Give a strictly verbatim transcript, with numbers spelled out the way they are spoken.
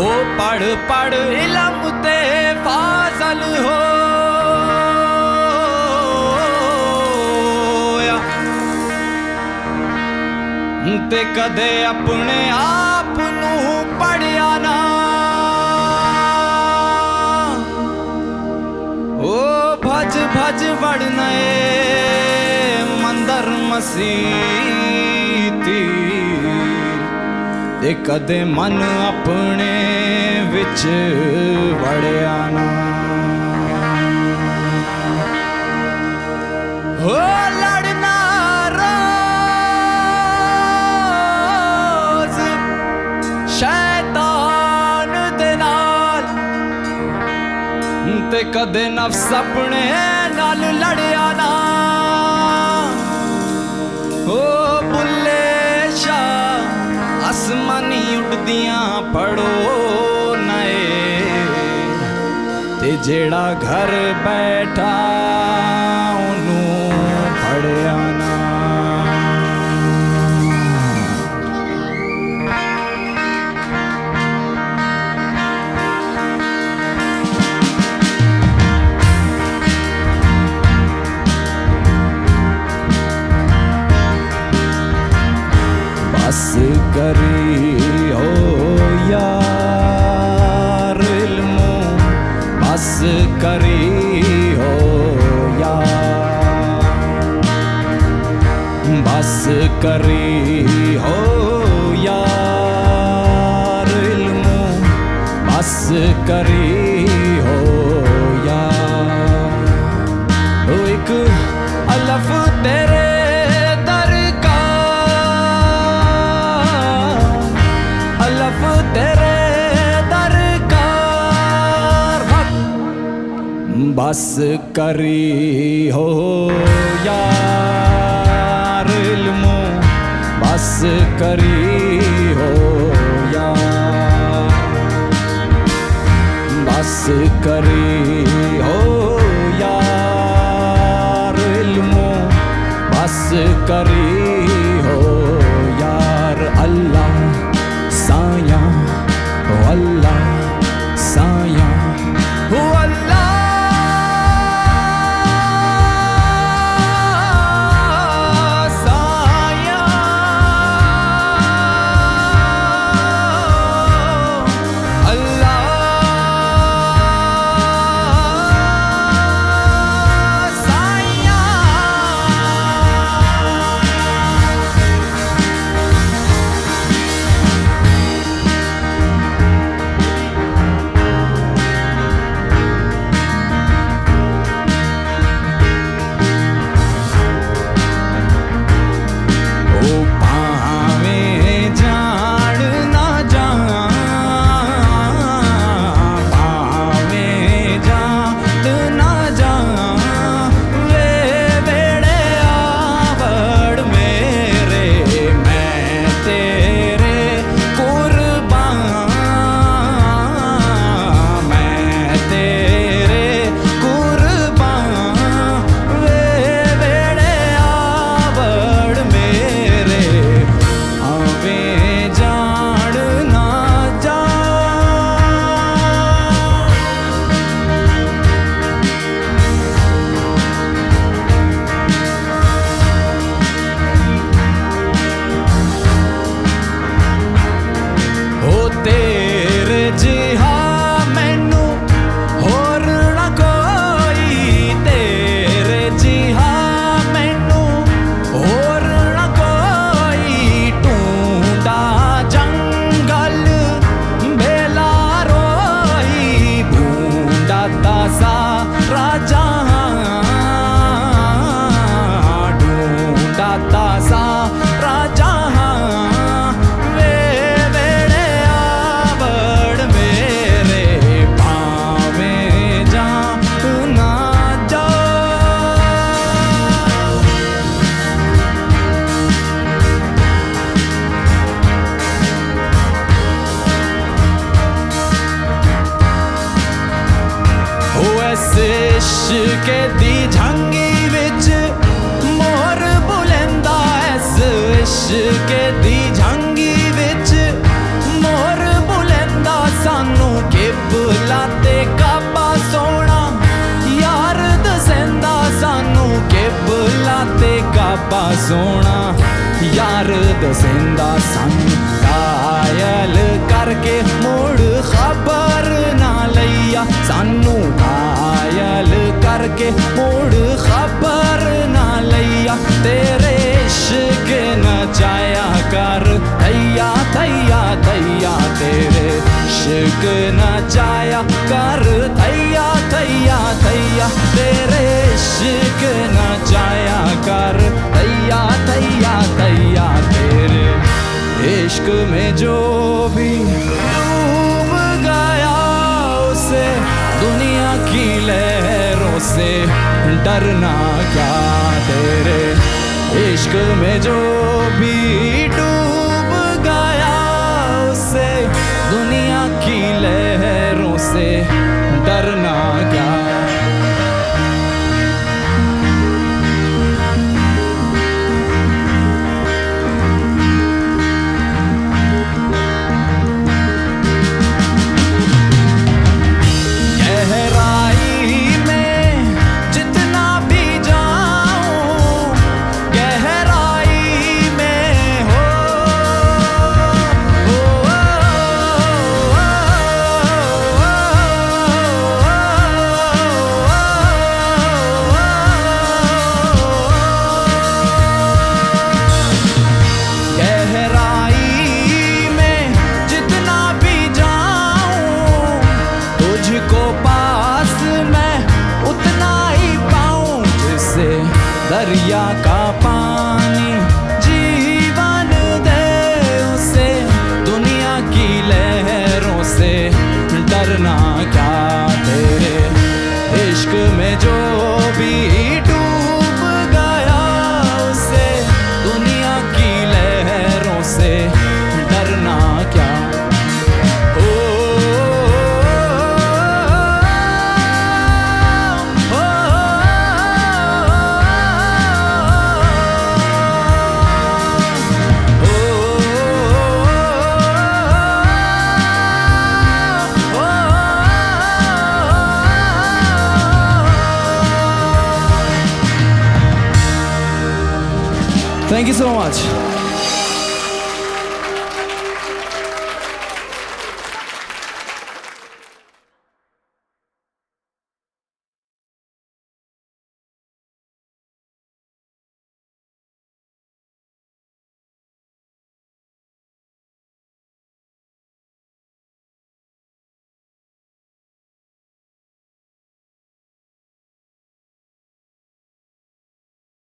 ओ पढ़ पढ़ इलम ते फाजल हो ते कदे अपने आप नू पढ़िया ना। ओ भज भज वड़ने मंदर मसीती ते कदे मन अपने विच वड़िया ना। हो लड़ना रोज शैतान दे नाल ते कदे नफ्स अपने नाल लड़िया ना। हो बुल्ले शाह आसमानी उड़दियां पढ़ो नए ते जेड़ा घर बैठा ओनू पढ़िया ना। बस करी हो यार इल्मो बस करी हो यार बस करी हो यार इल्मो बस करी हो यार। ओ एक अलफ तेरे तेरे दरकार बस करी हो यार इल्मो बस करी हो यार बस करी हो यार इल्मो बस करी हो यार। अल्लाह साया ओ अल्लाह साया ओ अल्लाह साया अल्लाह साया। इश्क दी झांगी विच मोर बुलंदा ऐस इश्क दी झांगी विच मोर बुलंदा सा दसेंदा सानू घायल करके मुड़ खबर ना लैया, सानू घायल करके मुड़ खबर ना लैया। तेरे इश्क नचाया कर थैया थैया थैया, तेरे इश्क नचाया कर थैया थैया थैया, तेरे इश्क नचाया कर थैया थैया थैया। तेरे इश्क में जो भी डूब गया उसे दुनिया की लहरों से डरना क्या। तेरे इश्क में जो भी डूब गया उसे दुनिया की लहरों से डरना क्या। दरिया का पानी जीवन दे उसे दुनिया की लहरों से डरना क्या। तेरे इश्क में जो भी डूब गया उसे दुनिया की लहरों से डरना क्या। Thank you so much.